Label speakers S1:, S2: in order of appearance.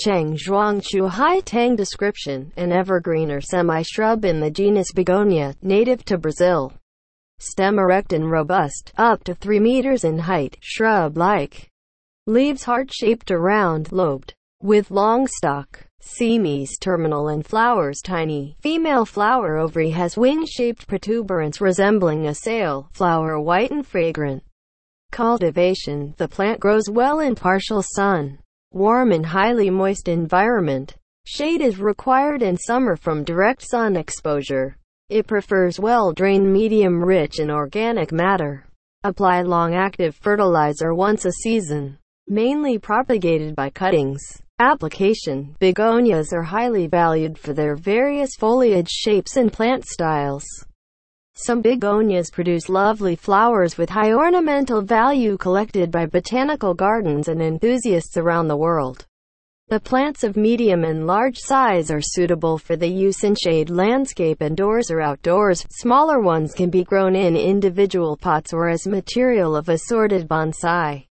S1: Cheng Zhuangchu Hai Tang description, an evergreen or semi-shrub in the genus Begonia, native to Brazil. Stem erect and robust, up to 3 meters in height, shrub-like. Leaves heart-shaped or round-lobed, with long stalk. Semes terminal and flowers tiny. Female flower ovary has wing-shaped protuberance resembling a sail. Flower white and fragrant. Cultivation. The plant grows well in partial sun, warm and highly moist environment. Shade is required in summer from direct sun exposure. It prefers well-drained medium rich in organic matter. Apply long-active fertilizer once a season. Mainly propagated by cuttings. Application. Begonias are highly valued for their various foliage shapes and plant styles. Some begonias produce lovely flowers with high ornamental value collected by botanical gardens and enthusiasts around the world. The plants of medium and large size are suitable for the use in shade landscape indoors or outdoors. Smaller ones can be grown in individual pots or as material of assorted bonsai.